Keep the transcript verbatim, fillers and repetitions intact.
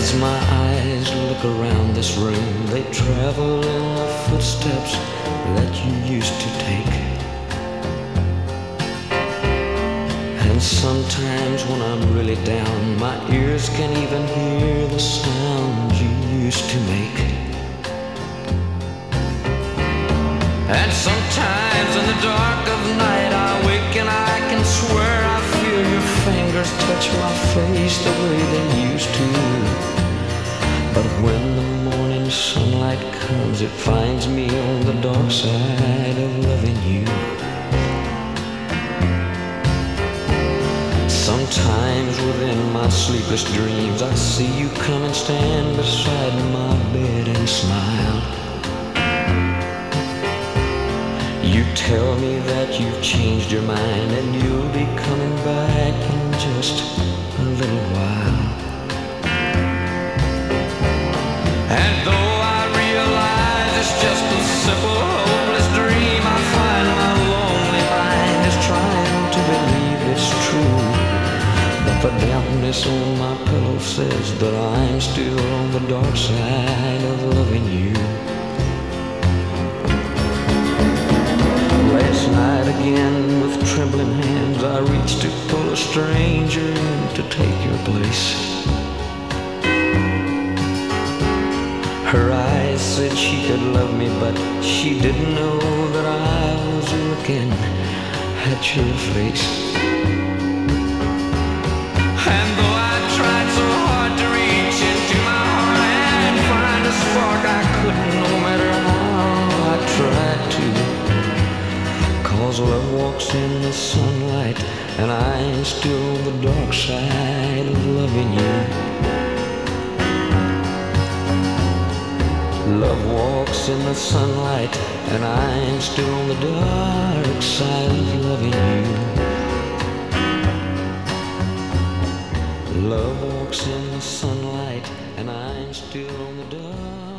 As my eyes look around this room, they travel in the footsteps that you used to take. And sometimes when I'm really down, my ears can't even hear the sounds you used to make. And sometimes in the dark of night I wake and I can swear I feel your fingers touch my face the way they used to. But when the morning sunlight comes, it finds me on the dark side of loving you. Sometimes within my sleepless dreams I see you come and stand beside my bed and smile. You tell me that you've changed your mind and you'll be coming back in just a little while. And though I realize it's just a simple, hopeless dream, I find my lonely mind is trying to believe it's true. But the dampness on my pillow says that I'm still on the dark side of loving you. Last night again, with trembling hands, I reached to pull a stranger in to take your place. Her eyes said she could love me, but she didn't know that I was looking at your face. And though I tried so hard to reach into my heart and find a spark, I couldn't, no matter how I tried to. Cause love walks in the sunlight and I'm still on the dark side of loving you. Love walks in the sunlight and I'm still on the dark side of loving you. Love walks in the sunlight and I'm still on the dark